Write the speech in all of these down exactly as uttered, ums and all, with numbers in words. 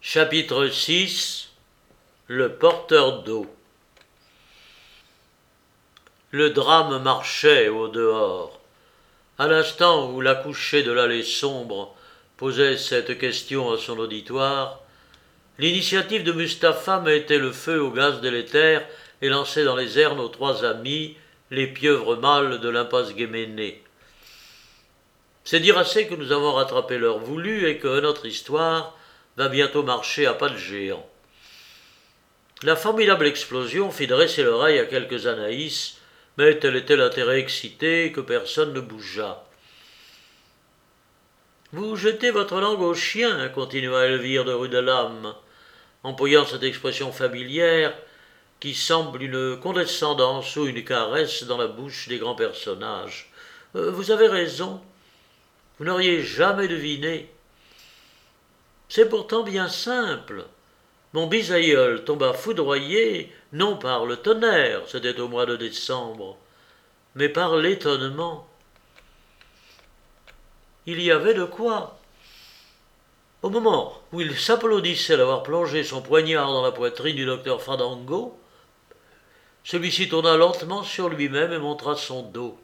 Chapitre six. Le porteur d'eau. Le drame marchait au dehors. À l'instant où l'accouché de l'allée sombre posait cette question à son auditoire, l'initiative de Mustapha mettait le feu au gaz délétère et lançait dans les airs nos trois amis, les pieuvres mâles de l'impasse Guéménée. C'est dire assez que nous avons rattrapé l'heure voulue et que notre histoire va bientôt marcher à pas de géant. La formidable explosion fit dresser l'oreille à quelques Anaïs, mais tel était l'intérêt excité que personne ne bougea. « Vous jetez votre langue au chien, » continua Elvire de Rudelame, employant cette expression familière qui semble une condescendance ou une caresse dans la bouche des grands personnages. Euh, « Vous avez raison, vous n'auriez jamais deviné. C'est pourtant bien simple. Mon bisaïeul tomba foudroyé, non par le tonnerre, c'était au mois de décembre, mais par l'étonnement. Il y avait de quoi. Au moment où il s'applaudissait d'avoir plongé son poignard dans la poitrine du docteur Fandango, celui-ci tourna lentement sur lui-même et montra son dos.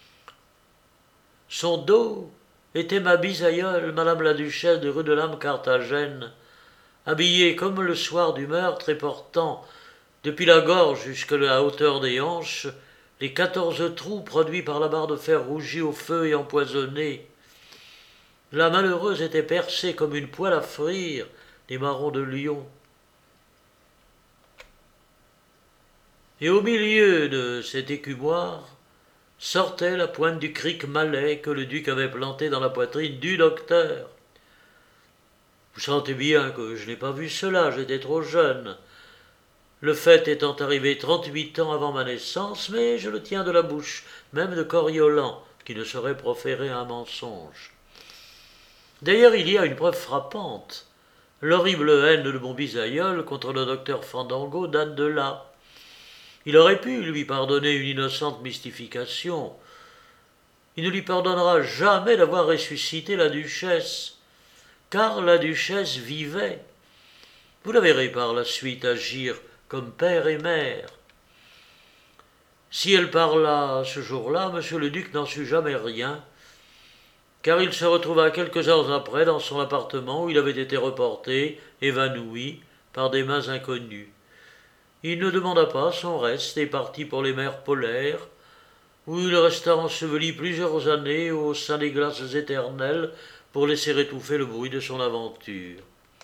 Son dos était ma bisaïeule, madame la duchesse de Rudelame-Carthagène, habillée comme le soir du meurtre et portant, depuis la gorge jusqu'à la hauteur des hanches, les quatorze trous produits par la barre de fer rougie au feu et empoisonnée. La malheureuse était percée comme une poêle à frire des marrons de lion. Et au milieu de cet écumoire sortait la pointe du cric malais que le duc avait planté dans la poitrine du docteur. Vous sentez bien que je n'ai pas vu cela, j'étais trop jeune. Le fait étant arrivé trente-huit ans avant ma naissance, mais je le tiens de la bouche, même de Coriolan, qui ne saurait proférer un mensonge. D'ailleurs, il y a une preuve frappante. L'horrible haine de mon bisaïeul contre le docteur Fandango date de là. Il aurait pu lui pardonner une innocente mystification. Il ne lui pardonnera jamais d'avoir ressuscité la duchesse, car la duchesse vivait. Vous la verrez par la suite agir comme père et mère. Si elle parla ce jour-là, monsieur le duc n'en sut jamais rien, car il se retrouva quelques heures après dans son appartement où il avait été reporté, évanoui, par des mains inconnues. Il ne demanda pas son reste et partit pour les mers polaires, où il resta enseveli plusieurs années au sein des glaces éternelles pour laisser étouffer le bruit de son aventure.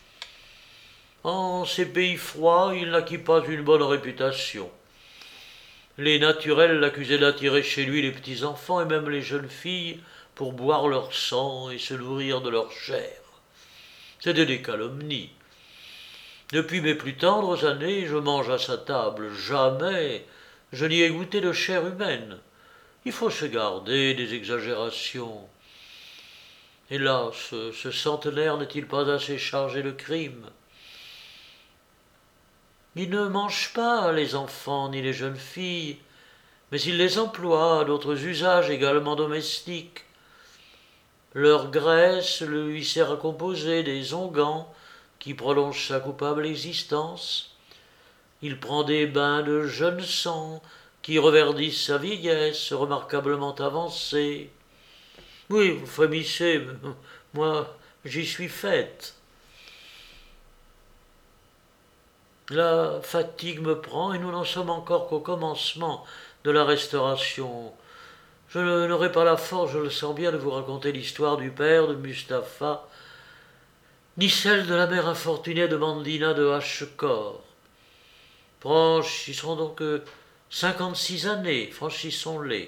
En ces pays froids, il n'acquit pas une bonne réputation. Les naturels l'accusaient d'attirer chez lui les petits-enfants et même les jeunes filles pour boire leur sang et se nourrir de leur chair. C'étaient des calomnies. Depuis mes plus tendres années, je mange à sa table. Jamais je n'y ai goûté de chair humaine. Il faut se garder des exagérations. Hélas, ce centenaire n'est-il pas assez chargé de crimes? Il ne mange pas les enfants ni les jeunes filles, mais il les emploie à d'autres usages également domestiques. Leur graisse lui sert à composer des onguents qui prolongent sa coupable existence. Il prend des bains de jeune sang qui reverdissent sa vieillesse remarquablement avancée. Oui, vous frémissez, moi j'y suis faite. La fatigue me prend et nous n'en sommes encore qu'au commencement de la restauration. Je n'aurai pas la force, je le sens bien, de vous raconter l'histoire du père de Mustapha, ni celle de la mère infortunée de Mandina de Hachecor. Franchissons donc cinquante-six années, franchissons-les.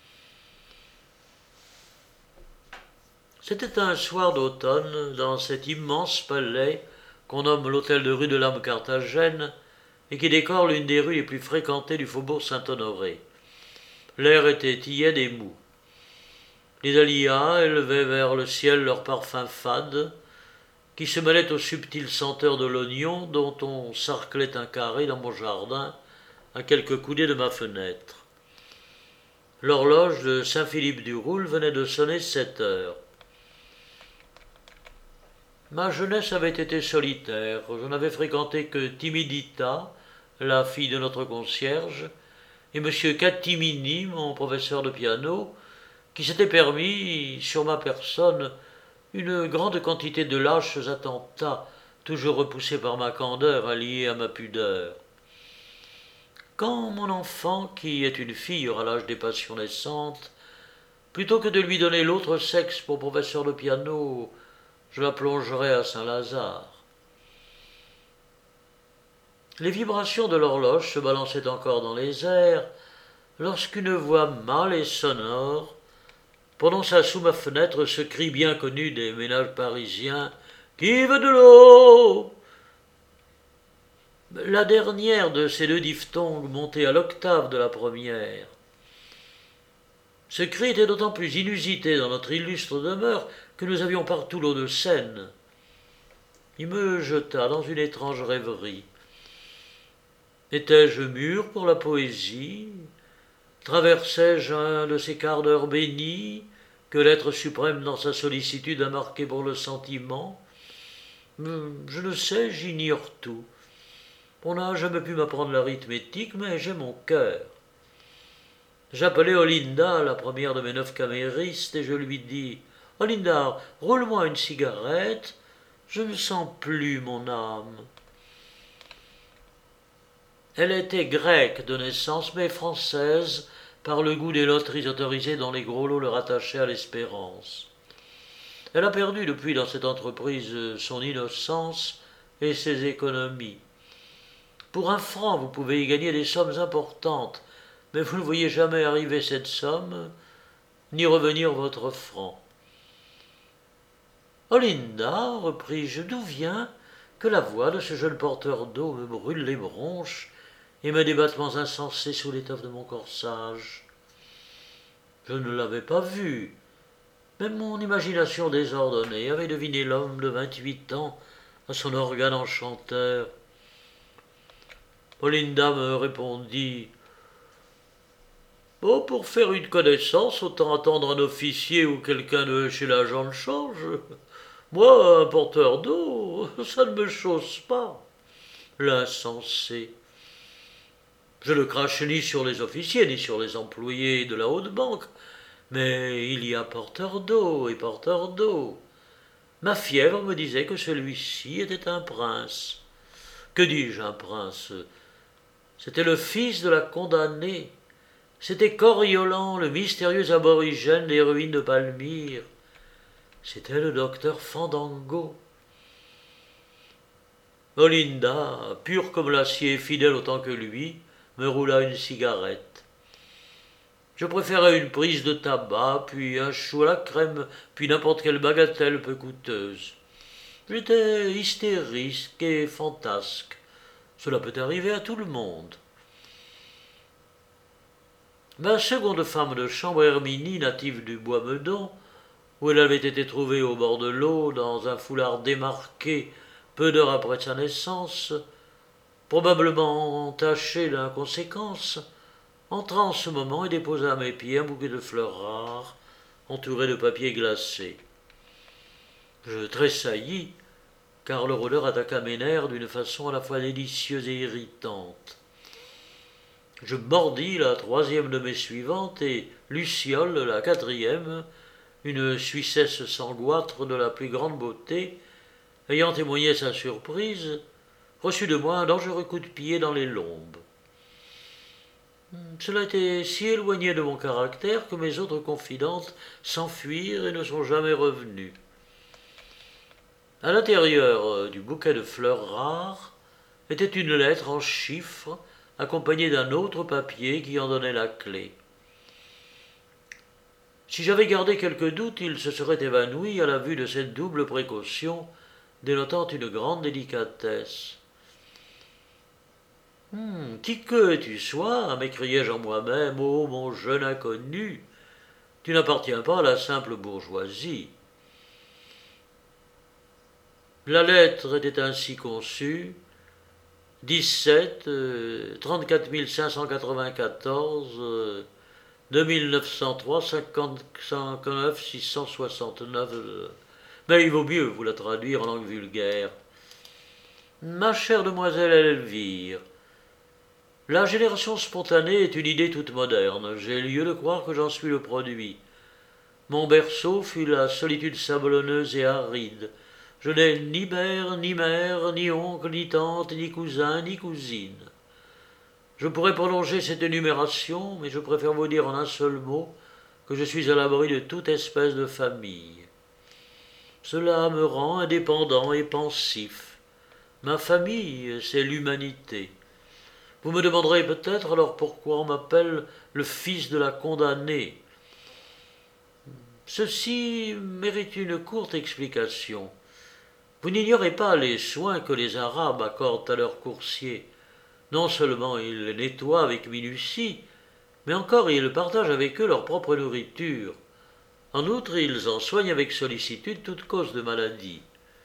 C'était un soir d'automne, dans cet immense palais qu'on nomme l'hôtel de Rudelame-Carthagène et qui décore l'une des rues les plus fréquentées du faubourg Saint-Honoré. L'air était tiède et mou. Les dahlias élevaient vers le ciel leurs parfums fades, qui se mêlaient aux subtiles senteurs de l'oignon dont on sarclait un carré dans mon jardin, à quelques coudées de ma fenêtre. L'horloge de Saint-Philippe-du-Roule venait de sonner sept heures. Ma jeunesse avait été solitaire. Je n'avais fréquenté que Timidita, la fille de notre concierge, et monsieur Catimini, mon professeur de piano, qui s'était permis, sur ma personne, une grande quantité de lâches attentats, toujours repoussés par ma candeur alliée à ma pudeur. Quand mon enfant, qui est une fille, aura l'âge des passions naissantes, plutôt que de lui donner l'autre sexe pour professeur de piano, je la plongerai à Saint-Lazare. Les vibrations de l'horloge se balançaient encore dans les airs, lorsqu'une voix mâle et sonore prononça sous ma fenêtre ce cri bien connu des ménages parisiens « Qui veut de l'eau ?» La dernière de ces deux diphtongues montait à l'octave de la première. Ce cri était d'autant plus inusité dans notre illustre demeure que nous avions partout l'eau de Seine. Il me jeta dans une étrange rêverie. Étais-je mûr pour la poésie? Traversais-je un de ces quarts d'heure bénis que l'être suprême dans sa sollicitude a marqué pour le sentiment? Je ne sais, j'ignore tout. On n'a jamais pu m'apprendre l'arithmétique, mais j'ai mon cœur. J'appelai Olinda, la première de mes neuf caméristes, et je lui dis « Olinda, roule-moi une cigarette, je ne sens plus mon âme. » Elle était grecque de naissance, mais française, par le goût des loteries autorisées dont les gros lots le rattachaient à l'espérance. Elle a perdu depuis dans cette entreprise son innocence et ses économies. Pour un franc, vous pouvez y gagner des sommes importantes, mais vous ne voyez jamais arriver cette somme, ni revenir votre franc. « Olinda, repris-je, d'où vient que la voix de ce jeune porteur d'eau me brûle les bronches et met des battements insensés sous l'étoffe de mon corsage? Je ne l'avais pas vu. Même mon imagination désordonnée avait deviné l'homme de vingt-huit ans à son organe enchanteur. Olinda me répondit « Oh, pour faire une connaissance, autant attendre un officier ou quelqu'un de chez l'agent de change. Moi, un porteur d'eau, ça ne me chausse pas. » L'insensé. Je ne crache ni sur les officiers, ni sur les employés de la haute banque, mais il y a porteur d'eau et porteur d'eau. Ma fièvre me disait que celui-ci était un prince. Que dis-je, un prince? C'était le fils de la condamnée. C'était Coriolan, le mystérieux aborigène des ruines de Palmyre. C'était le docteur Fandango. Olinda, pure comme l'acier et fidèle autant que lui, me roula une cigarette. Je préférais une prise de tabac, puis un chou à la crème, puis n'importe quelle bagatelle peu coûteuse. J'étais hystérique et fantasque. Cela peut arriver à tout le monde. Ma seconde femme de chambre, Herminie, native du Bois-Meudon, où elle avait été trouvée au bord de l'eau, dans un foulard démarqué, peu d'heures après sa naissance, probablement entachée d'inconséquence, entra en ce moment et déposa à mes pieds un bouquet de fleurs rares, entouré de papier glacé. Je tressaillis, car leur odeur attaqua mes nerfs d'une façon à la fois délicieuse et irritante. Je mordis la troisième de mes suivantes et Luciole, la quatrième, une Suissesse sans goitre de la plus grande beauté, ayant témoigné sa surprise, reçut de moi un dangereux coup de pied dans les lombes. Cela était si éloigné de mon caractère que mes autres confidentes s'enfuirent et ne sont jamais revenues. À l'intérieur du bouquet de fleurs rares était une lettre en chiffres accompagnée d'un autre papier qui en donnait la clé. Si j'avais gardé quelques doutes, il se serait évanoui à la vue de cette double précaution, dénotant une grande délicatesse. Hum, qui que tu sois, m'écriai-je en moi-même, ô mon jeune inconnu, tu n'appartiens pas à la simple bourgeoisie. La lettre était ainsi conçue: dix-sept, euh, trente-quatre mille cinq cent quatre-vingt-quatorze, euh, deux mille neuf cent trois, cinquante-neuf, six cent soixante-neuf. Euh, mais il vaut mieux vous la traduire en langue vulgaire. Ma chère demoiselle Elvire, la génération spontanée est une idée toute moderne. J'ai lieu de croire que j'en suis le produit. Mon berceau fut la solitude sablonneuse et aride. Je n'ai ni père, ni mère, ni oncle, ni tante, ni cousin, ni cousine. Je pourrais prolonger cette énumération, mais je préfère vous dire en un seul mot que je suis à l'abri de toute espèce de famille. Cela me rend indépendant et pensif. Ma famille, c'est l'humanité. Vous me demanderez peut-être alors pourquoi on m'appelle le fils de la condamnée. Ceci mérite une courte explication. Vous n'ignorez pas les soins que les Arabes accordent à leurs coursiers. Non seulement ils les nettoient avec minutie, mais encore ils partagent avec eux leur propre nourriture. En outre, ils en soignent avec sollicitude toute cause de maladie.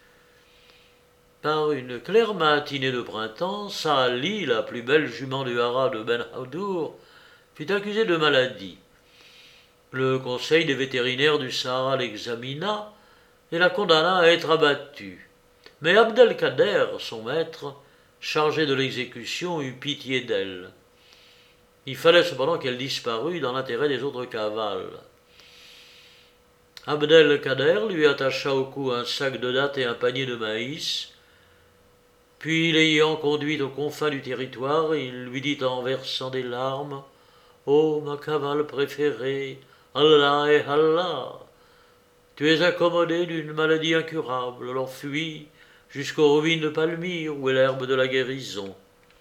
Par une claire matinée de printemps, Saali, la plus belle jument du haras de Ben Hadour, fut accusée de maladie. Le conseil des vétérinaires du Sahara l'examina et la condamna à être abattue. Mais Abdelkader, son maître, chargé de l'exécution, eut pitié d'elle. Il fallait cependant qu'elle disparût dans l'intérêt des autres cavales. Abdelkader lui attacha au cou un sac de dattes et un panier de maïs, puis l'ayant conduite aux confins du territoire, il lui dit en versant des larmes « Ô ma cavale préférée, Allah et Allah, tu es accommodée d'une maladie incurable, alors fuis jusqu'aux ruines de Palmyre où est l'herbe de la guérison. »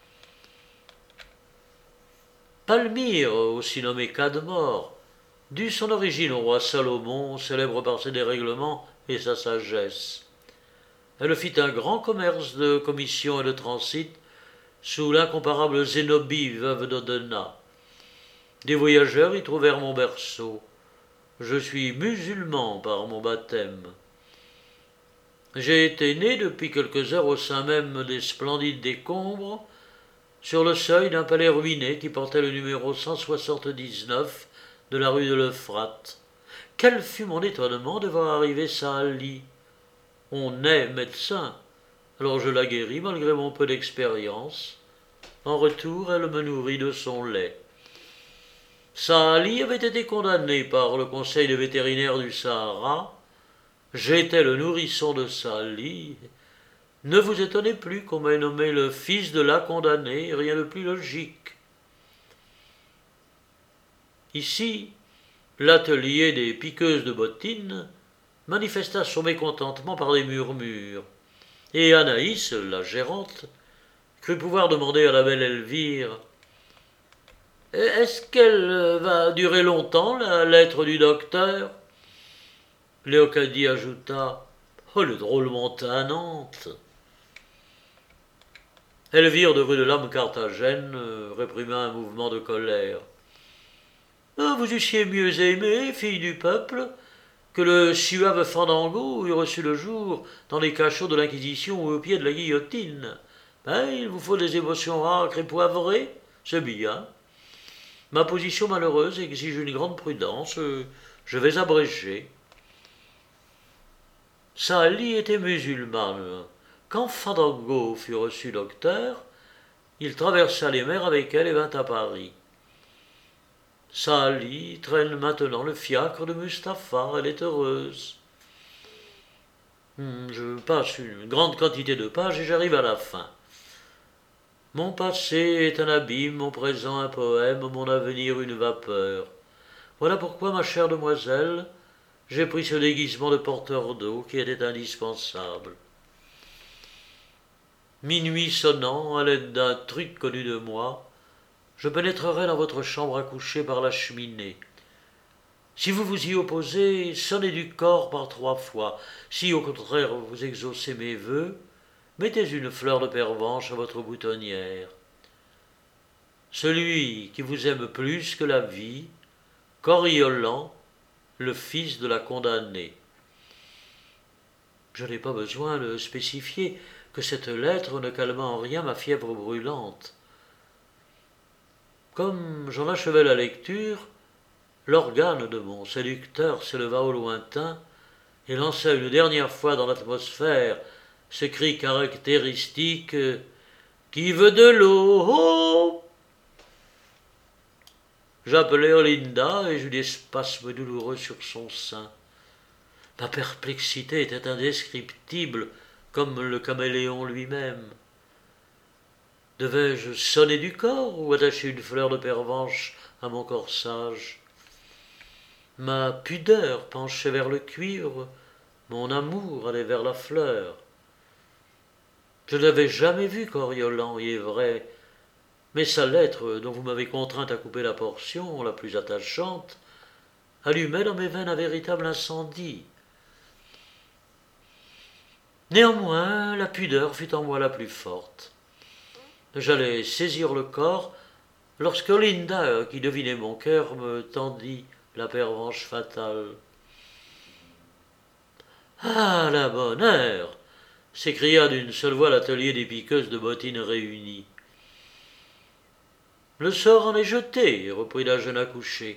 Palmyre, aussi nommée Cadmor, dut son origine au roi Salomon, célèbre par ses dérèglements et sa sagesse. Elle fit un grand commerce de commissions et de transit sous l'incomparable Zénobie, veuve d'Odena. Des voyageurs y trouvèrent mon berceau. Je suis musulman par mon baptême. J'ai été né depuis quelques heures au sein même des splendides décombres, sur le seuil d'un palais ruiné qui portait le numéro cent soixante-dix-neuf de la rue de l'Euphrate. Quel fut mon étonnement de voir arriver Saali. On est médecin, alors je la guéris malgré mon peu d'expérience. En retour, elle me nourrit de son lait. Saali avait été condamné par le conseil des vétérinaires du Sahara. J'étais le nourrisson de Saali. Ne vous étonnez plus qu'on m'ait nommé le fils de la condamnée, rien de plus logique. Ici, l'atelier des piqueuses de bottines manifesta son mécontentement par des murmures, et Anaïs, la gérante, crut pouvoir demander à la belle Elvire « Est-ce qu'elle va durer longtemps, la lettre du docteur ?» Léocadie ajouta « Oh, le drôlement tannante !» Elvire de rue de l'Âme Carthagène réprima un mouvement de colère. « Vous eussiez mieux aimé, fille du peuple, que le suave Fandango eût reçu le jour dans les cachots de l'Inquisition ou au pied de la guillotine. Ben, il vous faut des émotions âcres et poivrées, c'est bien. Ma position malheureuse exige une grande prudence, je vais abréger. » Saali était musulmane. Quand Fandango fut reçu docteur, il traversa les mers avec elle et vint à Paris. Saali traîne maintenant le fiacre de Mustapha, elle est heureuse. Je passe une grande quantité de pages et j'arrive à la fin. Mon passé est un abîme, mon présent un poème, mon avenir une vapeur. Voilà pourquoi, ma chère demoiselle, j'ai pris ce déguisement de porteur d'eau qui était indispensable. Minuit sonnant, à l'aide d'un truc connu de moi, je pénétrerai dans votre chambre à coucher par la cheminée. Si vous vous y opposez, sonnez du corps par trois fois. Si au contraire vous exaucez mes vœux, mettez une fleur de pervenche à votre boutonnière. Celui qui vous aime plus que la vie, Coriolan, le fils de la condamnée. Je n'ai pas besoin de spécifier que cette lettre ne calma en rien ma fièvre brûlante. Comme j'en achevais la lecture, l'organe de mon séducteur s'éleva au lointain et lança une dernière fois dans l'atmosphère ce cri caractéristique « Qui veut de l'eau oh ?» J'appelai Olinda et j'eus des spasmes douloureux sur son sein. Ma perplexité était indescriptible, comme le caméléon lui-même. Devais-je sonner du corps ou attacher une fleur de pervenche à mon corsage? Ma pudeur penchait vers le cuivre, mon amour allait vers la fleur. Je n'avais jamais vu Coriolan, il est vrai, mais sa lettre, dont vous m'avez contraint à couper la portion la plus attachante, allumait dans mes veines un véritable incendie. Néanmoins, la pudeur fut en moi la plus forte. J'allais saisir le corps, lorsque Olinda, qui devinait mon cœur, me tendit la pervenche fatale. « Ah, la bonne heure !» s'écria d'une seule voix l'atelier des piqueuses de bottines réunies. « Le sort en est jeté, reprit la jeune accouchée.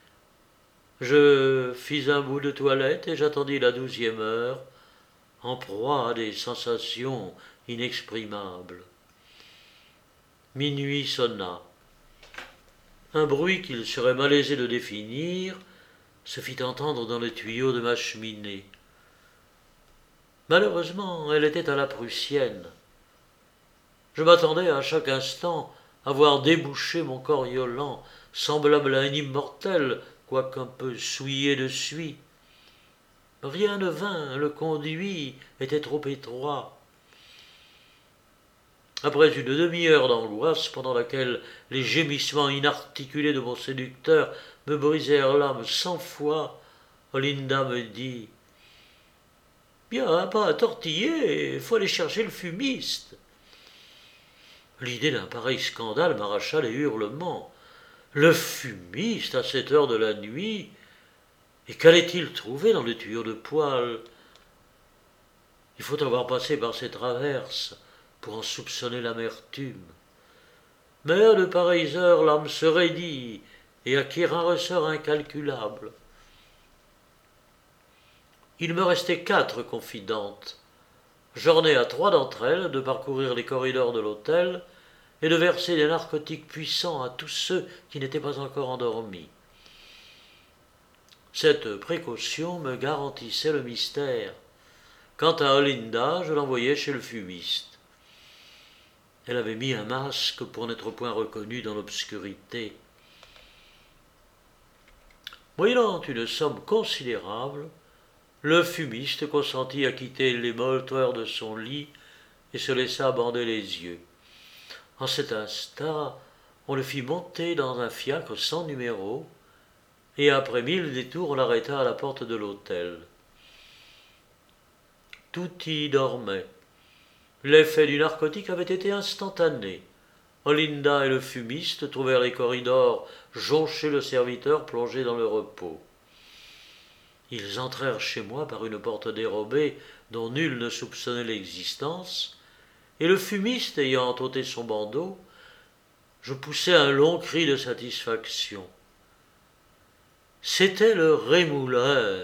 Je fis un bout de toilette et j'attendis la douzième heure, en proie à des sensations inexprimables. Minuit sonna. Un bruit qu'il serait malaisé de définir se fit entendre dans le tuyau de ma cheminée. Malheureusement, elle était à la prussienne. Je m'attendais à chaque instant à voir déboucher mon Coriolan, semblable à un immortel, quoique un peu souillé de suie. Rien ne vint, le conduit était trop étroit. Après une demi-heure d'angoisse, pendant laquelle les gémissements inarticulés de mon séducteur me brisèrent l'âme cent fois, Olinda me dit « Bien, pas à tortiller, faut aller chercher le fumiste. » L'idée d'un pareil scandale m'arracha les hurlements. Le fumiste à cette heure de la nuit? Et qu'allait-il trouver dans le tuyau de poêle? Il faut avoir passé par ces traverses pour en soupçonner l'amertume. Mais à de pareilles heures, l'âme se raidit et acquiert un ressort incalculable. Il me restait quatre confidentes. J'ornais à trois d'entre elles de parcourir les corridors de l'hôtel et de verser des narcotiques puissants à tous ceux qui n'étaient pas encore endormis. Cette précaution me garantissait le mystère. Quant à Olinda, je l'envoyais chez le fumiste. Elle avait mis un masque pour n'être point reconnue dans l'obscurité. Moyennant une somme considérable, le fumiste consentit à quitter les monteurs de son lit et se laissa bander les yeux. En cet instant, on le fit monter dans un fiacre sans numéro, et après mille détours, on l'arrêta à la porte de l'hôtel. Tout y dormait. L'effet du narcotique avait été instantané. Olinda et le fumiste trouvèrent les corridors jonchés de serviteurs plongés dans le repos. Ils entrèrent chez moi par une porte dérobée dont nul ne soupçonnait l'existence, et le fumiste ayant ôté son bandeau, je poussai un long cri de satisfaction. C'était le rémouleur.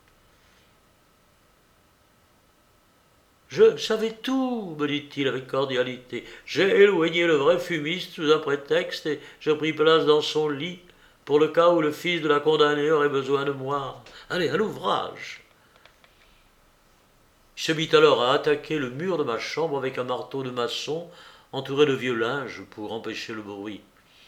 « Je savais tout, me dit-il avec cordialité. J'ai éloigné le vrai fumiste sous un prétexte et j'ai pris place dans son lit pour le cas où le fils de la condamnée aurait besoin de moi. Allez, à l'ouvrage !» Il se mit alors à attaquer le mur de ma chambre avec un marteau de maçon entouré de vieux linge pour empêcher le bruit.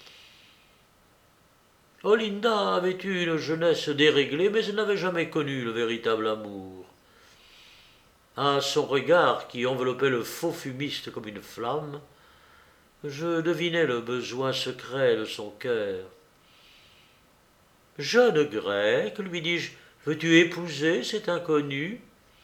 Olinda avait eu une jeunesse déréglée, mais elle n'avait jamais connu le véritable amour. À son regard qui enveloppait le faux fumiste comme une flamme, je devinais le besoin secret de son cœur. « Jeune grecque, lui dis-je, veux-tu épouser cet inconnu ?»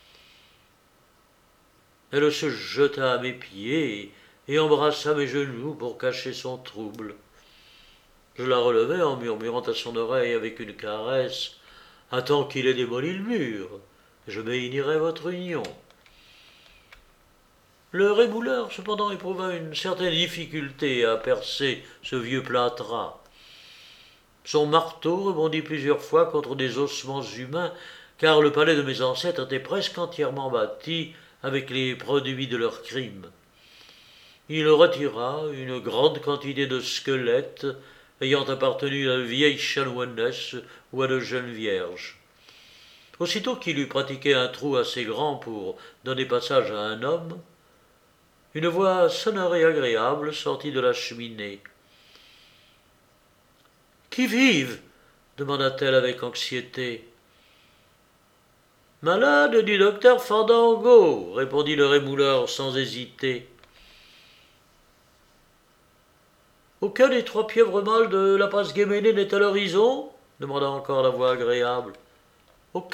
Elle se jeta à mes pieds et embrassa mes genoux pour cacher son trouble. Je la relevai en murmurant à son oreille avec une caresse « Attends qu'il ait démoli le mur, je bénirai votre union. » Le rémouleur, cependant, éprouva une certaine difficulté à percer ce vieux plâtras. Son marteau rebondit plusieurs fois contre des ossements humains car le palais de mes ancêtres était presque entièrement bâti avec les produits de leurs crimes. Il retira une grande quantité de squelettes ayant appartenu à de vieilles chanoinesses ou à de jeunes vierges. Aussitôt qu'il eut pratiqué un trou assez grand pour donner passage à un homme, une voix sonore et agréable sortit de la cheminée. « Qui vive » demanda-t-elle avec anxiété. « Malade du docteur Fandango » répondit le rémouleur sans hésiter. « Aucun des trois pieuvres mâles de la passe Guéménée n'est à l'horizon » demanda encore la voix agréable. « Aucun » ?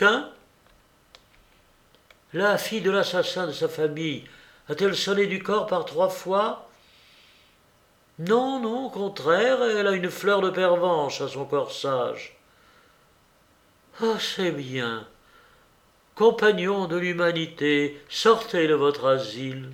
La fille de l'assassin de sa famille a-t-elle sonné du corps par trois fois ? Non, non, au contraire, elle a une fleur de pervenche à son corsage. Ah, c'est bien. Compagnons de l'humanité, sortez de votre asile.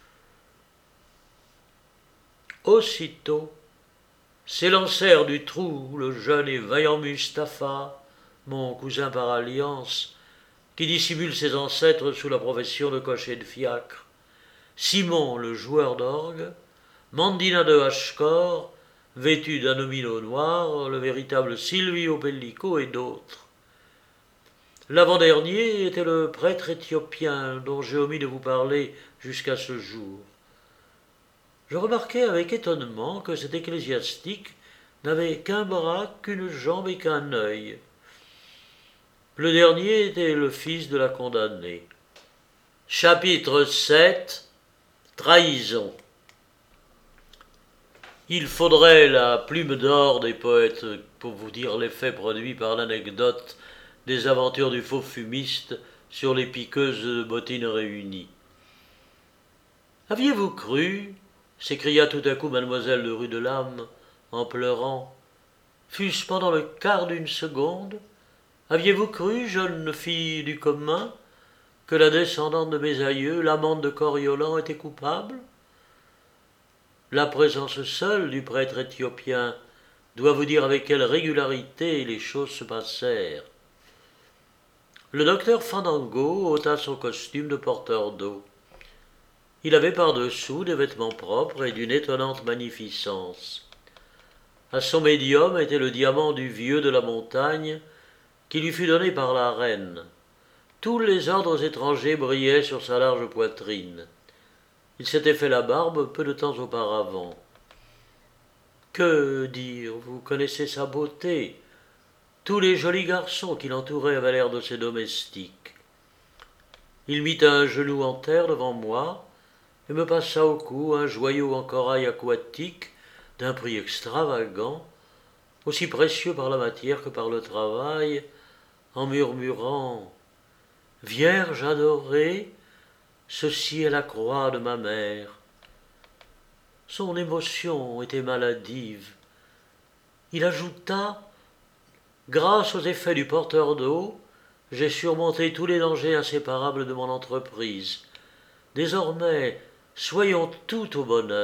Aussitôt, s'élancèrent du trou le jeune et vaillant Mustapha, mon cousin par alliance, qui dissimule ses ancêtres sous la profession de cocher de fiacre, Simon le joueur d'orgue, Mandina de Hachecor, vêtu d'un nomino noir, le véritable Silvio Pellico et d'autres. L'avant-dernier était le prêtre éthiopien dont j'ai omis de vous parler jusqu'à ce jour. Je remarquai avec étonnement que cet ecclésiastique n'avait qu'un bras, qu'une jambe et qu'un œil. Le dernier était le fils de la condamnée. Chapitre sept. Trahison. Il faudrait la plume d'or des poètes pour vous dire l'effet produit par l'anecdote des aventures du faux fumiste sur les piqueuses de bottines réunies. Aviez-vous cru, s'écria tout à coup mademoiselle de Rudelame en pleurant, fût-ce pendant le quart d'une seconde, aviez-vous cru, jeune fille du commun, que la descendante de mes aïeux, l'amante de Coriolan, était coupable ? La présence seule du prêtre éthiopien doit vous dire avec quelle régularité les choses se passèrent. Le docteur Fandango ôta son costume de porteur d'eau. Il avait par-dessous des vêtements propres et d'une étonnante magnificence. À son médium était le diamant du vieux de la montagne qui lui fut donné par la reine. Tous les ordres étrangers brillaient sur sa large poitrine. Il s'était fait la barbe peu de temps auparavant. Que dire, vous connaissez sa beauté. Tous les jolis garçons qui l'entouraient avaient l'air de ses domestiques. Il mit un genou en terre devant moi et me passa au cou un joyau en corail aquatique d'un prix extravagant, aussi précieux par la matière que par le travail, en murmurant « Vierge adorée, ceci est la croix de ma mère. » Son émotion était maladive. Il ajouta « Grâce aux effets du porteur d'eau, j'ai surmonté tous les dangers inséparables de mon entreprise. Désormais, soyons tout au bonheur. »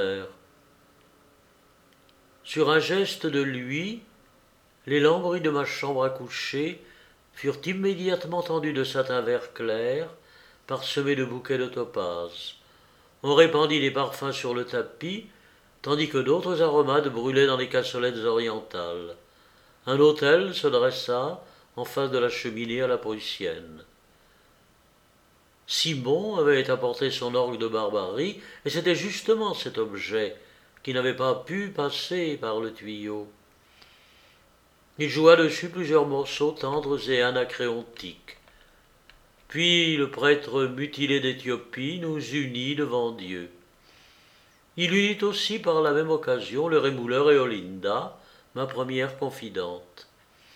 Sur un geste de lui, les lambris de ma chambre à coucher furent immédiatement tendus de satin vert clair, parsemés de bouquets de topazes. On répandit des parfums sur le tapis, tandis que d'autres aromades brûlaient dans les cassolettes orientales. Un autel se dressa en face de la cheminée à la prussienne. Simon avait apporté son orgue de barbarie, et c'était justement cet objet qui n'avait pas pu passer par le tuyau. Il joua dessus plusieurs morceaux tendres et anacréontiques. Puis le prêtre mutilé d'Éthiopie nous unit devant Dieu. Il unit aussi par la même occasion le rémouleur et Olinda, ma première confidente.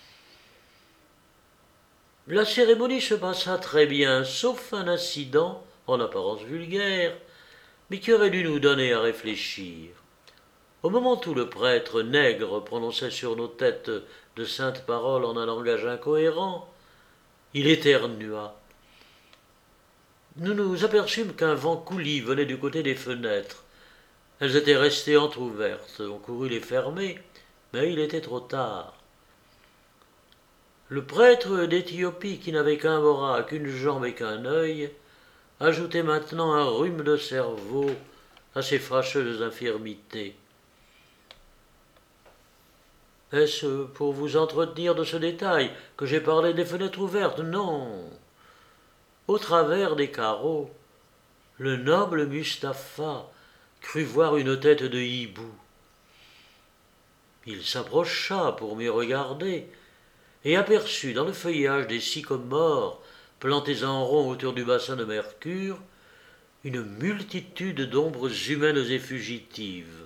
La cérémonie se passa très bien, sauf un incident, en apparence vulgaire, mais qui aurait dû nous donner à réfléchir. Au moment où le prêtre nègre prononçait sur nos têtes de saintes paroles en un langage incohérent, il éternua. Nous nous aperçûmes qu'un vent coulis venait du côté des fenêtres. Elles étaient restées entr'ouvertes. On courut les fermer, mais il était trop tard. Le prêtre d'Éthiopie, qui n'avait qu'un bras, qu'une jambe et qu'un œil, ajoutait maintenant un rhume de cerveau à ses fâcheuses infirmités. Est-ce pour vous entretenir de ce détail que j'ai parlé des fenêtres ouvertes? Non. Au travers des carreaux, le noble Mustapha crut voir une tête de hibou. Il s'approcha pour m'y regarder et aperçut dans le feuillage des sycomores plantés en rond autour du bassin de Mercure une multitude d'ombres humaines et fugitives.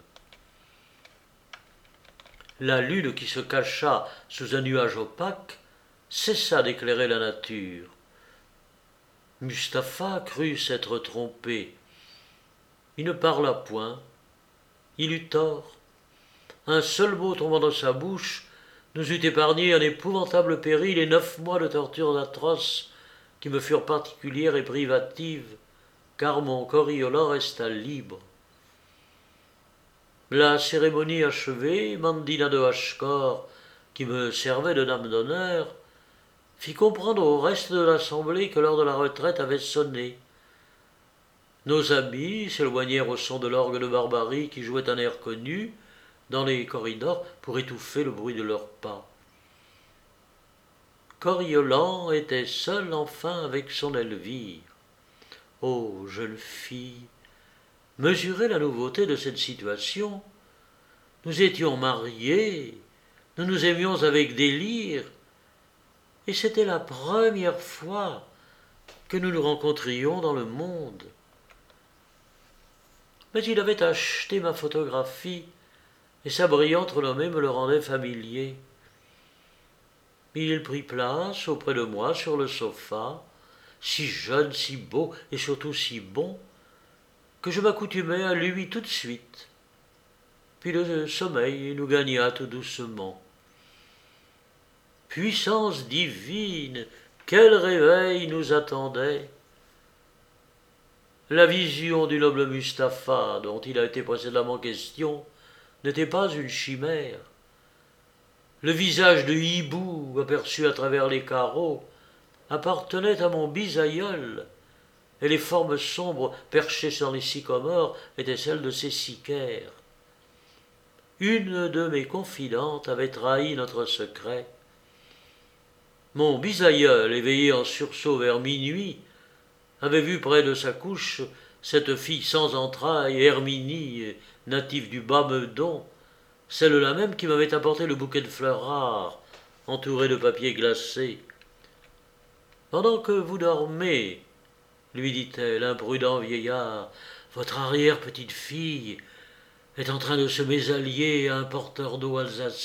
La lune qui se cacha sous un nuage opaque cessa d'éclairer la nature. Mustapha crut s'être trompé. Il ne parla point. Il eut tort. Un seul mot tombant de sa bouche nous eût épargné un épouvantable péril et neuf mois de tortures atroces qui me furent particulières et privatives, car mon Coriolan resta libre. La cérémonie achevée, Mandina de Hachecor, qui me servait de dame d'honneur, fit comprendre au reste de l'assemblée que l'heure de la retraite avait sonné. Nos amis s'éloignèrent au son de l'orgue de Barbarie qui jouait un air connu dans les corridors pour étouffer le bruit de leurs pas. Coriolan était seul enfin avec son Elvire. Ô jeune fille, mesurez la nouveauté de cette situation. Nous étions mariés, nous nous aimions avec délire, et c'était la première fois que nous nous rencontrions dans le monde. Mais il avait acheté ma photographie, et sa brillante renommée me le rendait familier. Il prit place auprès de moi sur le sofa, si jeune, si beau, et surtout si bon, que je m'accoutumai à lui tout de suite. Puis le sommeil nous gagna tout doucement. Puissance divine, quel réveil nous attendait! La vision du noble Mustapha, dont il a été précédemment question, n'était pas une chimère. Le visage de hibou, aperçu à travers les carreaux, appartenait à mon bisaïeul, et les formes sombres perchées sur les sycomores étaient celles de ses sicaires. Une de mes confidentes avait trahi notre secret. Mon bisaïeul, éveillé en sursaut vers minuit, avait vu près de sa couche cette fille sans entrailles, Herminie, native du Bas-Meudon, celle-là même qui m'avait apporté le bouquet de fleurs rares, entouré de papier glacé. « Pendant que vous dormez, lui dit-elle, imprudent vieillard, votre arrière-petite-fille est en train de se mésallier à un porteur d'eau alsacien. »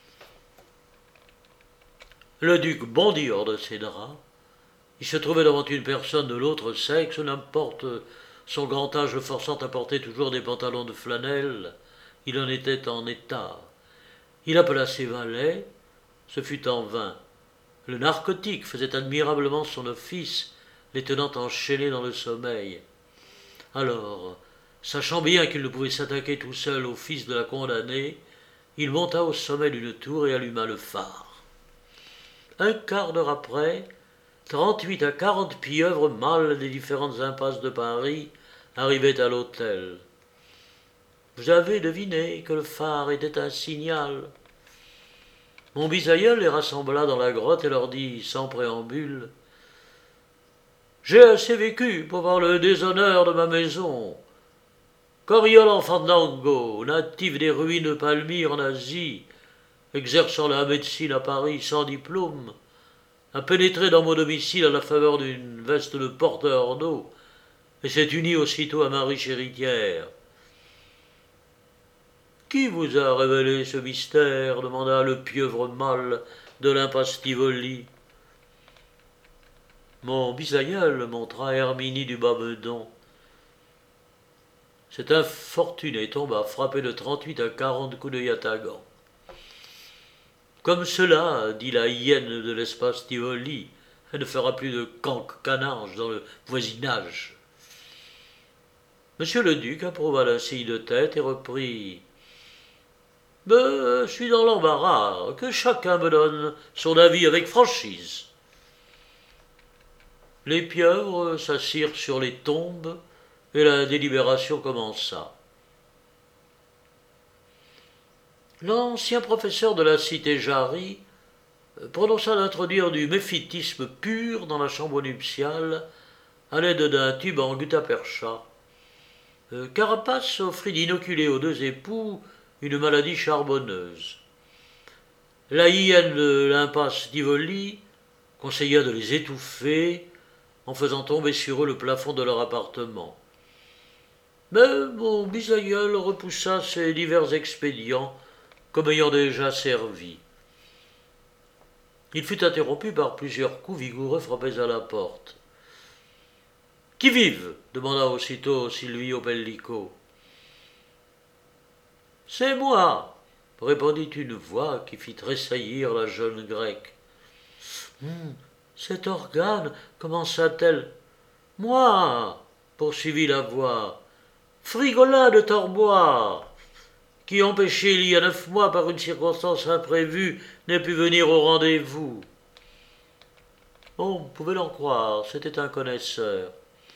Le duc bondit hors de ses draps. Il se trouvait devant une personne de l'autre sexe, n'importe son grand âge le forçant à porter toujours des pantalons de flanelle. Il en était en état. Il appela ses valets, ce fut en vain. Le narcotique faisait admirablement son office, les tenant enchaînés dans le sommeil. Alors, sachant bien qu'il ne pouvait s'attaquer tout seul au fils de la condamnée, il monta au sommet d'une tour et alluma le phare. Un quart d'heure après, trente-huit à quarante pieuvres mâles des différentes impasses de Paris arrivaient à l'hôtel. Vous avez deviné que le phare était un signal. Mon bisaïeul les rassembla dans la grotte et leur dit sans préambule: « J'ai assez vécu pour voir le déshonneur de ma maison. Coriolan Fandango, natif des ruines de Palmyre en Asie, exerçant la médecine à Paris sans diplôme, a pénétré dans mon domicile à la faveur d'une veste de porteur d'eau et s'est uni aussitôt à ma riche héritière. » « Qui vous a révélé ce mystère ?» demanda le pieuvre mâle de l'impasse Tivoli. Mon bisaïeul montra Herminie du Bas-Meudon. Cet infortuné tomba frappé de trente-huit à quarante coups de yatagan. « Comme cela, dit la hyène de l'espace Tivoli, elle ne fera plus de canque-canarge dans le voisinage. » Monsieur le duc approuva d'un signe de tête et reprit: « Mais je suis dans l'embarras, que chacun me donne son avis avec franchise. Les pieuvres s'assirent sur les tombes, et la délibération commença. L'ancien professeur de la cité Jarry prononça d'introduire du méphitisme pur dans la chambre nuptiale à l'aide d'un tube en gutta-percha. Carapace offrit d'inoculer aux deux époux une maladie charbonneuse. La hyène de l'impasse d'Ivoli conseilla de les étouffer en faisant tomber sur eux le plafond de leur appartement. Mais mon bisaïeul repoussa ces divers expédients comme ayant déjà servi. Il fut interrompu par plusieurs coups vigoureux frappés à la porte. « Qui vive ?» demanda aussitôt Silvio Pellico. « C'est moi !» répondit une voix qui fit tressaillir la jeune grecque. Hum, « Cet organe, commença-t-elle. « Moi !» poursuivit la voix. « Frigolin de Torbois, qui, empêché il y a neuf mois par une circonstance imprévue, n'ait pu venir au rendez-vous. » On pouvait l'en croire, c'était un connaisseur.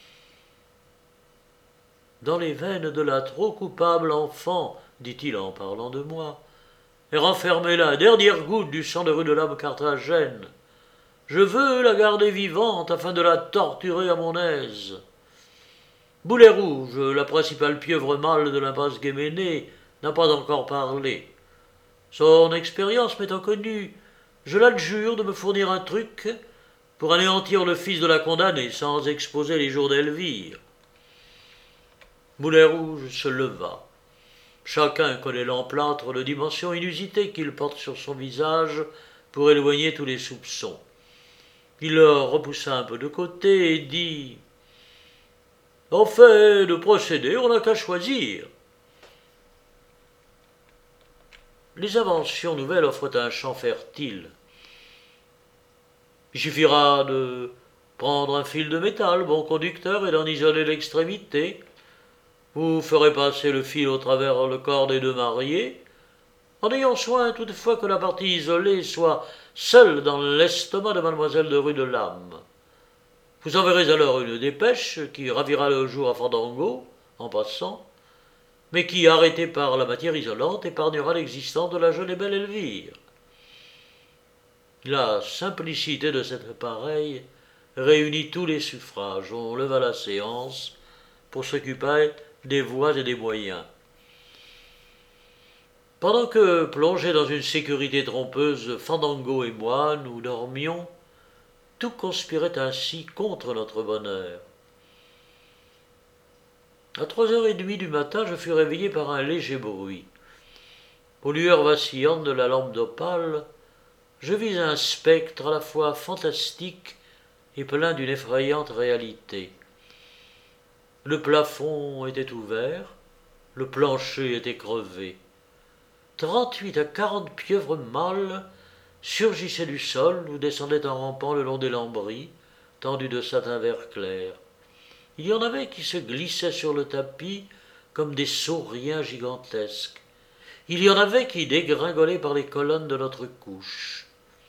« Dans les veines de la trop coupable enfant, dit-il en parlant de moi, et renfermée la dernière goutte du sang de rue de l'âme Carthagène. Je veux la garder vivante afin de la torturer à mon aise. Boulet Rouge, la principale pieuvre mâle de l'impasse Guéménée, n'a pas encore parlé. Son expérience m'est inconnue. Je l'adjure de me fournir un truc pour anéantir le fils de la condamnée sans exposer les jours d'Elvire. » Boulet Rouge se leva. Chacun connaît l'emplâtre de dimension inusitée qu'il porte sur son visage pour éloigner tous les soupçons. Il le repoussa un peu de côté et dit « En fait de procéder, on n'a qu'à choisir. » Les inventions nouvelles offrent un champ fertile. Il suffira de prendre un fil de métal, bon conducteur, et d'en isoler l'extrémité. Vous ferez passer le fil au travers le corps des deux mariés, en ayant soin toutefois que la partie isolée soit seule dans l'estomac de mademoiselle de Rudelame. Vous enverrez alors une dépêche qui ravira le jour à Fandango, en passant, mais qui, arrêtée par la matière isolante, épargnera l'existence de la jeune et belle Elvire. La simplicité de cet appareil réunit tous les suffrages. On leva la séance pour s'occuper des voies et des moyens. Pendant que, plongés dans une sécurité trompeuse, Fandango et moi, nous dormions, tout conspirait ainsi contre notre bonheur. À trois heures et demie du matin, je fus réveillé par un léger bruit. Aux lueurs vacillantes de la lampe d'opale, je vis un spectre à la fois fantastique et plein d'une effrayante réalité. Le plafond était ouvert, le plancher était crevé. Trente-huit à quarante pieuvres mâles surgissaient du sol ou descendaient en rampant le long des lambris, tendus de satin vert clair. Il y en avait qui se glissaient sur le tapis comme des sauriens gigantesques. Il y en avait qui dégringolaient par les colonnes de notre couche.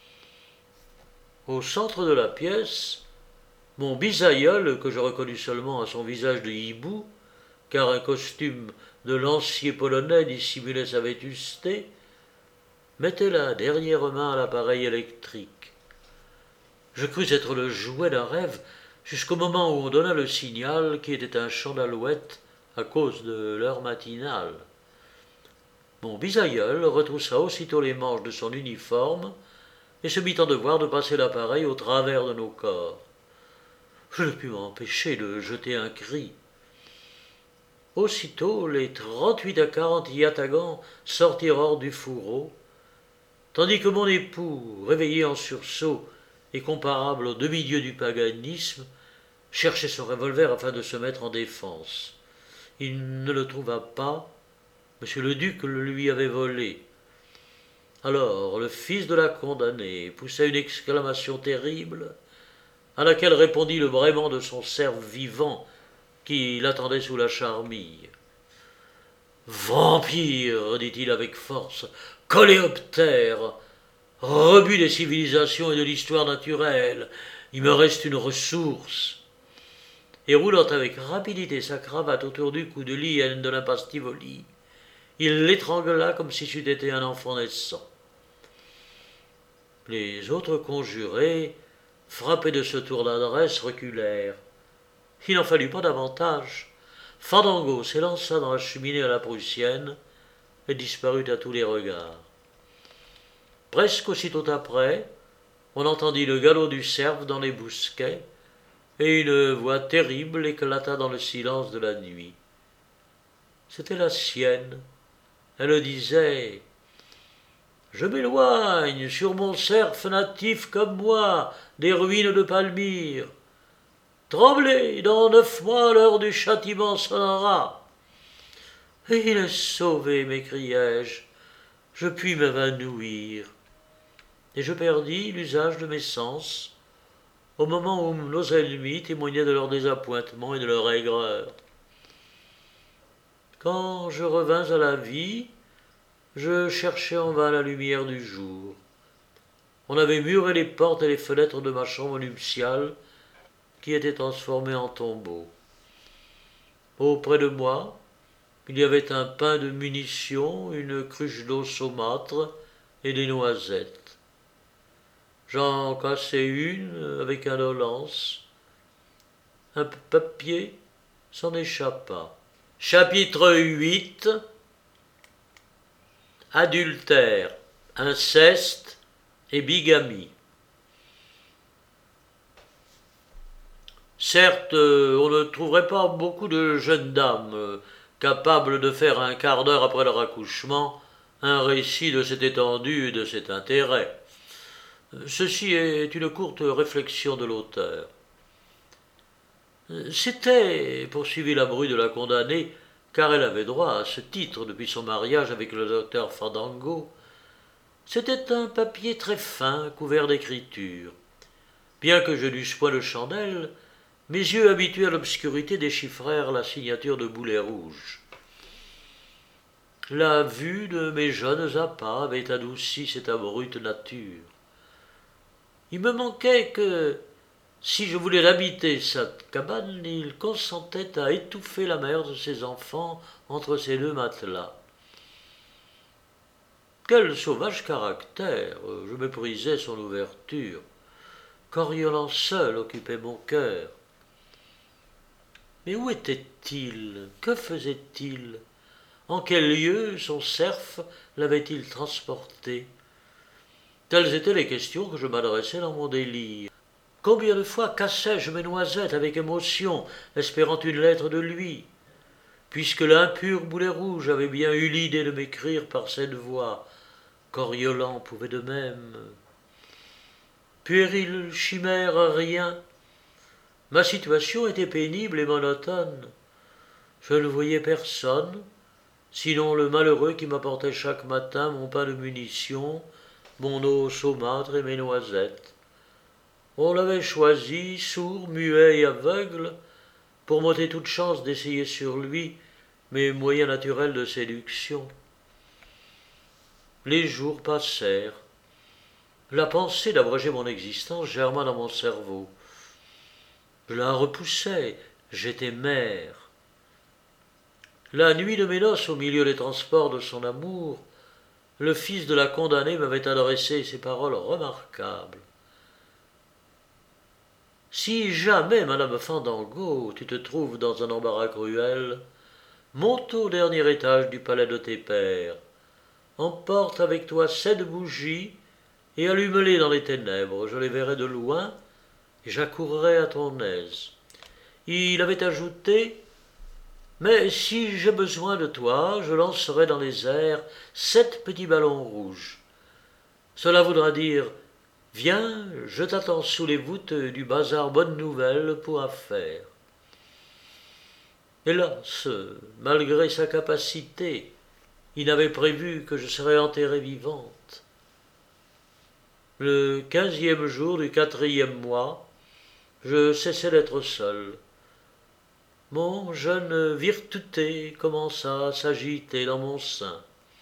Au centre de la pièce, mon bisaïeul, que je reconnus seulement à son visage de hibou, car un costume de lancier polonais dissimulait sa vétusté, mettait la dernière main à l'appareil électrique. Je crus être le jouet d'un rêve jusqu'au moment où on donna le signal qui était un chant d'alouette à cause de l'heure matinale. Mon bisaïeul retroussa aussitôt les manches de son uniforme et se mit en devoir de passer l'appareil au travers de nos corps. Je ne pus m'empêcher de jeter un cri. Aussitôt, les trente-huit à quarante yatagans sortirent hors du fourreau, tandis que mon époux, réveillé en sursaut et comparable au demi-dieu du paganisme, cherchait son revolver afin de se mettre en défense. Il ne le trouva pas, monsieur le duc le lui avait volé. Alors le fils de la condamnée poussa une exclamation terrible, à laquelle répondit le braiement de son cerf vivant qui l'attendait sous la charmille. Vampire, dit-il avec force, coléoptère, rebut des civilisations et de l'histoire naturelle, il me reste une ressource. Et roulant avec rapidité sa cravate autour du cou de l'hyène de l'impasse Tivoli, il l'étrangla comme si c'eût été un enfant naissant. Les autres conjurés, frappés de ce tour d'adresse, reculèrent. Il n'en fallut pas davantage. Fandango s'élança dans la cheminée à la prussienne et disparut à tous les regards. Presque aussitôt après, on entendit le galop du cerf dans les bousquets, et une voix terrible éclata dans le silence de la nuit. C'était la sienne. Elle disait « Je m'éloigne sur mon cerf natif comme moi des ruines de Palmyre. Tremblez, dans neuf mois l'heure du châtiment sonnera. » « Et il est sauvé, m'écriai-je. Je puis m'évanouir. » Et je perdis l'usage de mes sens au moment où nos ennemis témoignaient de leur désappointement et de leur aigreur. Quand je revins à la vie, je cherchais en vain la lumière du jour. On avait muré les portes et les fenêtres de ma chambre nuptiale, qui était transformée en tombeau. Auprès de moi, il y avait un pain de munitions, une cruche d'eau saumâtre et des noisettes. J'en cassai une avec indolence. Un papier s'en échappa. Chapitre huit. Adultère, inceste et bigamie. Certes, on ne trouverait pas beaucoup de jeunes dames capables de faire un quart d'heure après leur accouchement un récit de cette étendue et de cet intérêt. Ceci est une courte réflexion de l'auteur. C'était, poursuivit la bru de la condamnée, car elle avait droit à ce titre depuis son mariage avec le docteur Fandango, c'était un papier très fin, couvert d'écriture. Bien que je n'eusse point de chandelle, mes yeux habitués à l'obscurité déchiffrèrent la signature de Boulet Rouge. La vue de mes jeunes appâts avait adouci cette abrupte nature. Il me manquait que, si je voulais l'habiter, cette cabane, il consentait à étouffer la mère de ses enfants entre ses deux matelas. Quel sauvage caractère! Je méprisais son ouverture. Coriolan seul occupait mon cœur. Mais où était-il? Que faisait-il? En quel lieu son cerf l'avait-il transporté? Telles étaient les questions que je m'adressais dans mon délire. Combien de fois cassai-je mes noisettes avec émotion, espérant une lettre de lui, puisque l'impur Boulet Rouge avait bien eu l'idée de m'écrire par cette voie. Coriolan pouvait de même. Puérile chimère, rien. Ma situation était pénible et monotone. Je ne voyais personne, sinon le malheureux qui m'apportait chaque matin mon pain de munitions, mon eau saumâtre et mes noisettes. On l'avait choisi, sourd, muet et aveugle, pour m'ôter toute chance d'essayer sur lui mes moyens naturels de séduction. Les jours passèrent. La pensée d'abréger mon existence germa dans mon cerveau. Je la repoussai, j'étais mère. La nuit de mes noces, au milieu des transports de son amour, le fils de la condamnée m'avait adressé ces paroles remarquables. Si jamais, Madame Fandango, tu te trouves dans un embarras cruel, monte au dernier étage du palais de tes pères, emporte avec toi sept bougies et allume-les dans les ténèbres, je les verrai de loin et j'accourrai à ton aise. Il avait ajouté « Mais si j'ai besoin de toi, je lancerai dans les airs sept petits ballons rouges. Cela voudra dire « Viens, je t'attends sous les voûtes du bazar Bonne Nouvelle pour affaire. » Hélas, malgré sa capacité, il n'avait prévu que je serais enterrée vivante. Le quinzième jour du quatrième mois, je cessai d'être seul. mon jeune virtuté commença à s'agiter dans mon sein.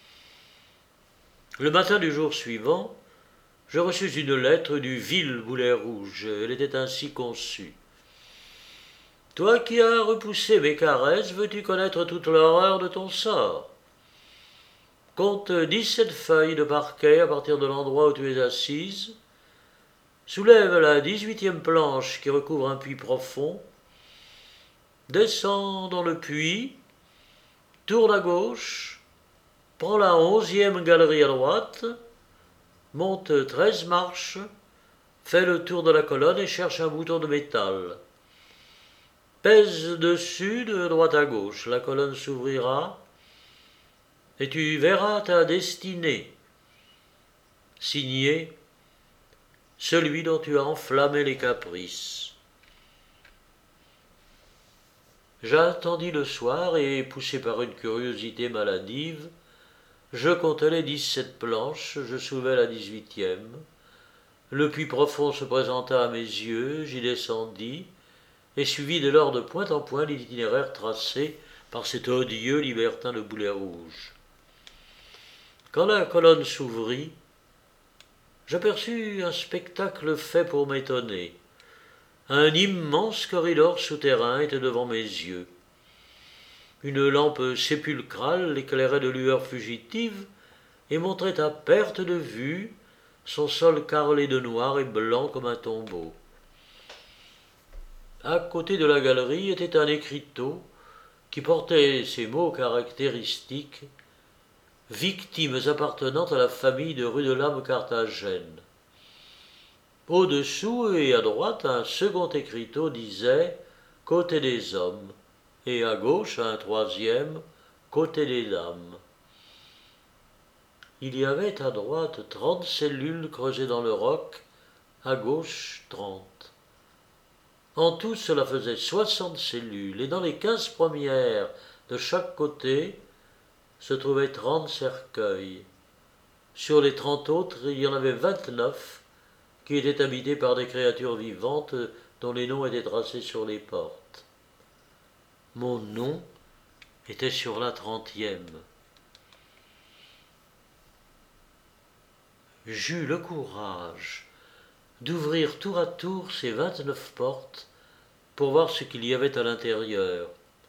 Le matin du jour suivant, je reçus une lettre du vil Boulet Rouge. Elle était ainsi conçue. « Toi qui as repoussé mes caresses, veux-tu connaître toute l'horreur de ton sort? Compte dix-sept feuilles de parquet à partir de l'endroit où tu es assise. Soulève la dix-huitième planche qui recouvre un puits profond. Descends dans le puits, tourne à gauche, prends la onzième galerie à droite, monte treize marches, fais le tour de la colonne et cherche un bouton de métal. Pèse dessus de droite à gauche, la colonne s'ouvrira et tu verras ta destinée. Signé, celui dont tu as enflammé les caprices. » J'attendis le soir et, poussé par une curiosité maladive, je comptai les dix-sept planches, je soulevai la dix-huitième. Le puits profond se présenta à mes yeux, j'y descendis, et suivis dès lors de point en point l'itinéraire tracé par cet odieux libertin de Boulet Rouge. Quand la colonne s'ouvrit, j'aperçus un spectacle fait pour m'étonner. Un immense corridor souterrain était devant mes yeux. Une lampe sépulcrale l'éclairait de lueurs fugitives et montrait à perte de vue son sol carrelé de noir et blanc comme un tombeau. À côté de la galerie était un écriteau qui portait ces mots caractéristiques « Victimes appartenant à la famille de Rudelame Carthagène ». Au-dessous et à droite, un second écriteau disait « Côté des hommes » et à gauche, un troisième « Côté des dames ». Il y avait à droite trente cellules creusées dans le roc, à gauche trente. En tout, cela faisait soixante cellules, et dans les quinze premières de chaque côté se trouvaient trente cercueils. Sur les trente autres, il y en avait vingt-neuf qui étaient habités par des créatures vivantes dont les noms étaient tracés sur les portes. Mon nom était sur la trentième. J'eus le courage d'ouvrir tour à tour ces vingt-neuf portes pour voir ce qu'il y avait à l'intérieur.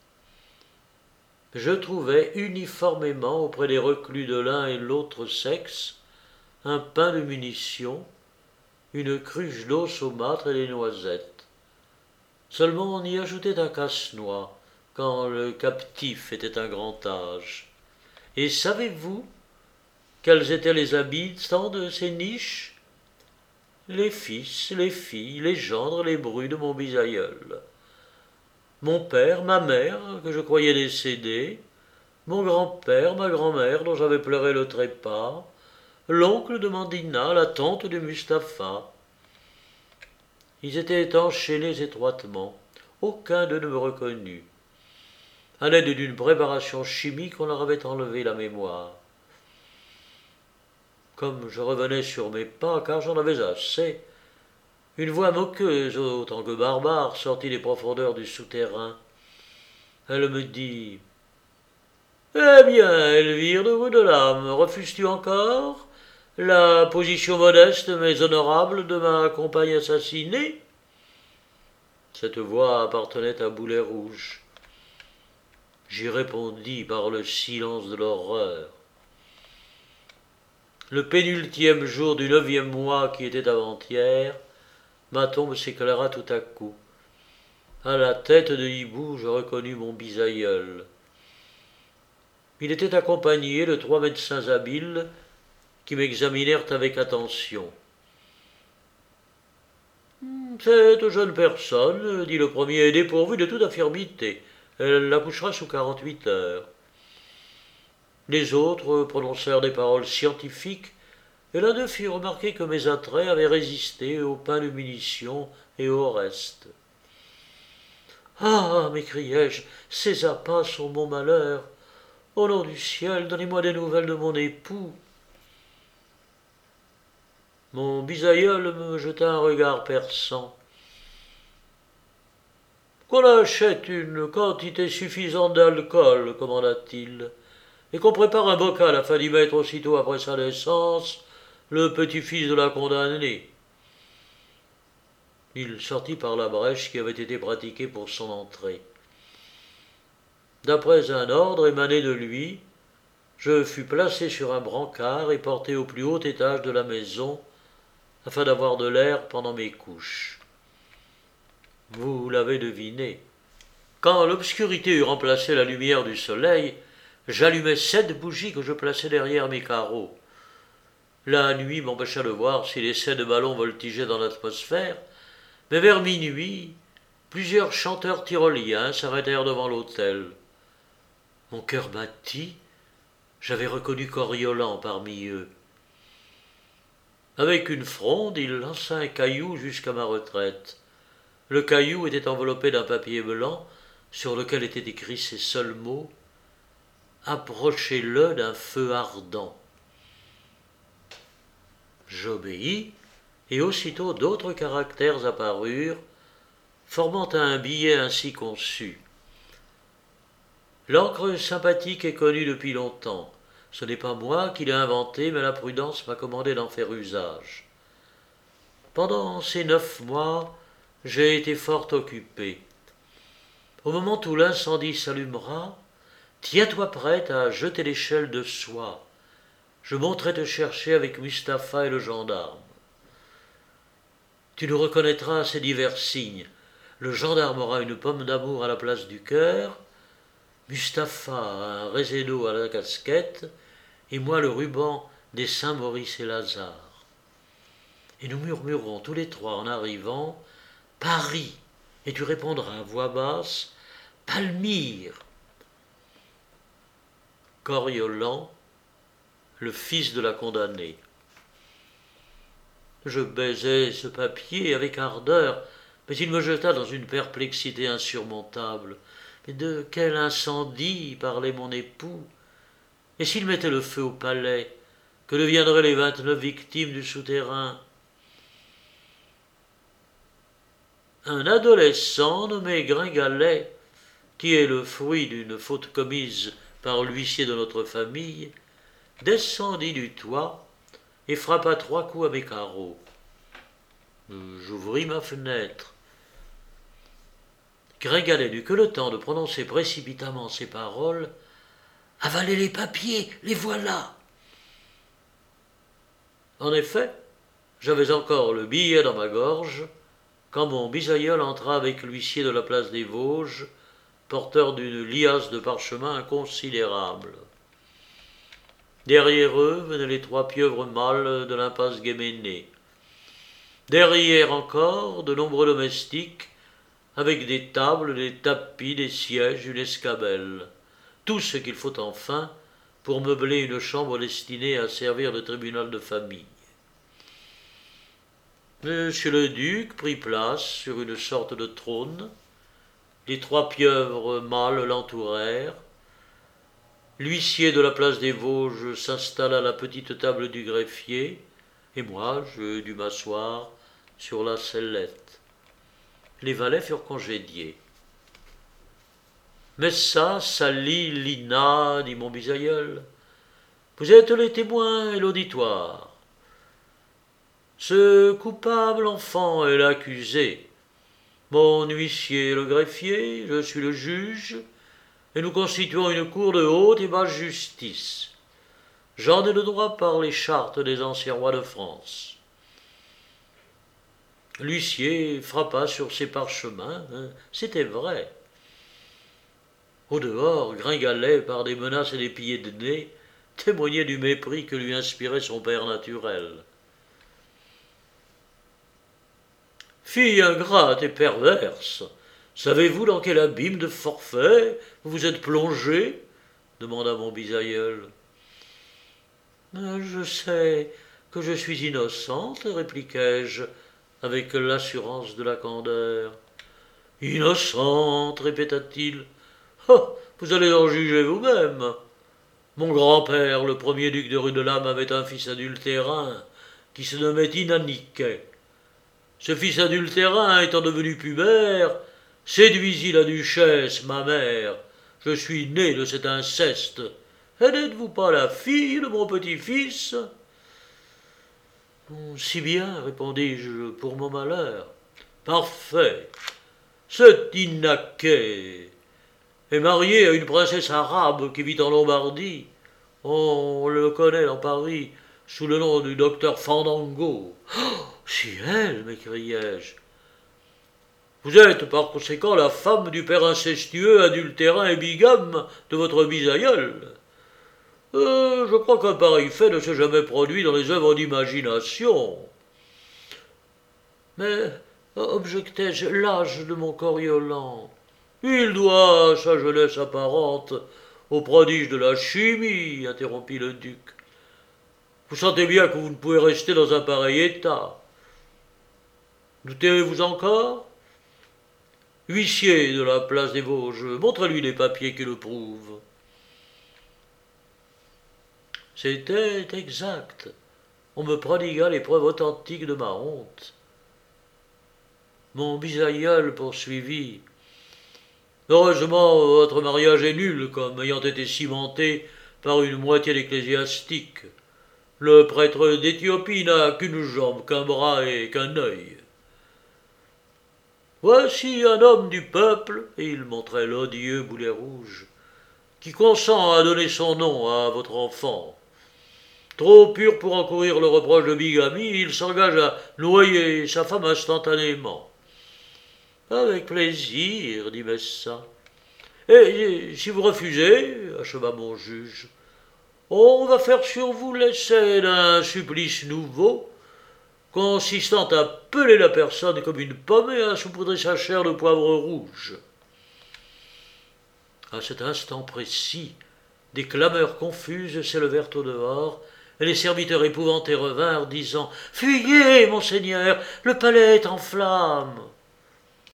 Je trouvai uniformément auprès des reclus de l'un et l'autre sexe un pain de munitions, une cruche d'eau saumâtre et des noisettes. Seulement on y ajoutait un casse-noix quand le captif était un grand âge. Et savez-vous quels étaient les habitants de ces niches? Les fils, les filles, les gendres, les brus de mon bisaïeul. Mon père, ma mère, que je croyais décédés, mon grand-père, ma grand-mère, dont j'avais pleuré le trépas, l'oncle de Mandina, la tante de Mustapha. Ils étaient enchaînés étroitement. Aucun d'eux ne me reconnut. À l'aide d'une préparation chimique, on leur avait enlevé la mémoire. Comme je revenais sur mes pas, car j'en avais assez, une voix moqueuse, autant que barbare, sortit des profondeurs du souterrain. Elle me dit « Eh bien, Elvire de Rudelame, refuses-tu encore la position modeste mais honorable de ma compagne assassinée ?» Cette voix appartenait à Boulet Rouge. J'y répondis par le silence de l'horreur. Le pénultième jour du neuvième mois qui était avant-hier, ma tombe s'éclaira tout à coup. À la tête de hibou, je reconnus mon bisaïeul. Il était accompagné de trois médecins habiles qui m'examinèrent avec attention. « Cette jeune personne, dit le premier, est dépourvue de toute infirmité. Elle accouchera sous quarante-huit heures. » Les autres prononcèrent des paroles scientifiques, et l'un d'eux fit remarquer que mes attraits avaient résisté au pain de munitions et au reste. « Ah » m'écriai-je, « ces appâts sont mon malheur. Au nom du ciel, donnez-moi des nouvelles de mon époux. » Mon bisaïeul me jeta un regard perçant. « qu'on achète une quantité suffisante d'alcool, commanda-t-il, et qu'on prépare un bocal afin d'y mettre aussitôt après sa naissance le petit-fils de la condamnée. Il sortit par la brèche qui avait été pratiquée pour son entrée. D'après un ordre émané de lui, je fus placé sur un brancard et porté au plus haut étage de la maison, afin d'avoir de l'air pendant mes couches. Vous l'avez deviné. Quand l'obscurité eut remplacé la lumière du soleil, j'allumai sept bougies que je plaçai derrière mes carreaux. La nuit m'empêcha de voir si l'essai de ballons voltigeait dans l'atmosphère, mais vers minuit, plusieurs chanteurs tyroliens s'arrêtèrent devant l'autel. Mon cœur battit, j'avais reconnu Coriolan parmi eux. Avec une fronde, il lança un caillou jusqu'à ma retraite. Le caillou était enveloppé d'un papier blanc sur lequel étaient écrits ces seuls mots « Approchez-le d'un feu ardent ». J'obéis, et aussitôt d'autres caractères apparurent, formant un billet ainsi conçu. L'encre sympathique est connue depuis longtemps. Ce n'est pas moi qui l'ai inventée, mais la prudence m'a commandé d'en faire usage. Pendant ces neuf mois, j'ai été fort occupé. Au moment où l'incendie s'allumera, tiens-toi prête à jeter l'échelle de soie. Je monterai te chercher avec Mustapha et le gendarme. Tu nous reconnaîtras à ces divers signes. Le gendarme aura une pomme d'amour à la place du cœur, Mustapha un résédo à la casquette, et moi le ruban des saints Maurice et Lazare. Et nous murmurerons tous les trois en arrivant « Paris !» et tu répondras à voix basse « Palmyre !» Coriolan, le fils de la condamnée. Je baisai ce papier avec ardeur, mais il me jeta dans une perplexité insurmontable. Mais de quel incendie parlait mon époux? Et s'il mettait le feu au palais, que deviendraient les vingt-neuf victimes du souterrain? Un adolescent nommé Gringalet, qui est le fruit d'une faute commise par l'huissier de notre famille, descendit du toit et frappa trois coups à mes carreaux. J'ouvris ma fenêtre. Gringalet n'eut que le temps de prononcer précipitamment ces paroles. « Avalez les papiers, les voilà !» En effet, j'avais encore le billet dans ma gorge quand mon bisaïeul entra avec l'huissier de la place des Vosges, porteur d'une liasse de parchemin inconsidérable. Derrière eux venaient les trois pieuvres mâles de l'impasse Guéménée. Derrière encore, de nombreux domestiques, avec des tables, des tapis, des sièges, une escabelle. Tout ce qu'il faut enfin pour meubler une chambre destinée à servir de tribunal de famille. Monsieur le duc prit place sur une sorte de trône. Les trois pieuvres mâles l'entourèrent. L'huissier de la place des Vosges s'installa à la petite table du greffier, et moi, je dus m'asseoir sur la sellette. Les valets furent congédiés. « Messa, Sali, Lina, dit mon bisaïeul, vous êtes les témoins et l'auditoire. Ce coupable enfant est l'accusé. Mon huissier est le greffier, je suis le juge, et nous constituons une cour de haute et basse justice. J'en ai le droit par les chartes des anciens rois de France. » L'huissier frappa sur ses parchemins, hein, c'était vrai. Au dehors, Gringalet, par des menaces et des pieds de nez, témoignait du mépris que lui inspirait son père naturel. « Fille ingrate et perverse, savez-vous dans quel abîme de forfait vous vous êtes plongée ?» demanda mon bisaïeul. « Je sais que je suis innocente, répliquai-je, avec l'assurance de la candeur. « Innocente, répéta-t-il. Oh, vous allez en juger vous-même. Mon grand-père, le premier duc de Rudelame, avait un fils adultérin qui se nommait Inaniquet. Ce fils adultérin, étant devenu pubère, séduisit la duchesse, ma mère. Je suis né de cet inceste. Et n'êtes-vous pas la fille de mon petit-fils? Si bien, répondis-je, pour mon malheur. Parfait. Cet Inaquet est marié à une princesse arabe qui vit en Lombardie. On le connaît dans Paris sous le nom du docteur Fandango. Oh, si elle, m'écriai-je. Vous êtes par conséquent la femme du père incestueux, adultérin et bigame de votre bisaïeul. Euh, je crois qu'un pareil fait ne s'est jamais produit dans les œuvres d'imagination. Mais, objectai-je, l'âge de mon Coriolan, il doit sa jeunesse apparente au prodige de la chimie, interrompit le duc. Vous sentez bien que vous ne pouvez rester dans un pareil état. Doutez-vous encore? Huissier de la place des Vosges, montrez-lui les papiers qui le prouvent. C'était exact. On me prodigua les preuves authentiques de ma honte. Mon bisaïeul poursuivit. Heureusement, votre mariage est nul, comme ayant été cimenté par une moitié d'ecclésiastique. Le prêtre d'Éthiopie n'a qu'une jambe, qu'un bras et qu'un œil. Voici un homme du peuple, et il montrait l'odieux boulet rouge, qui consent à donner son nom à votre enfant. Trop pur pour encourir le reproche de bigamie, il s'engage à noyer sa femme instantanément. Avec plaisir, dit Messin. Et si vous refusez, acheva mon juge, on va faire sur vous l'essai d'un supplice nouveau, consistant à peler la personne comme une pomme et à saupoudrer sa chair de poivre rouge. À cet instant précis, des clameurs confuses s'élevèrent au dehors, et les serviteurs épouvantés revinrent, disant « Fuyez, monseigneur, le palais est en flammes !»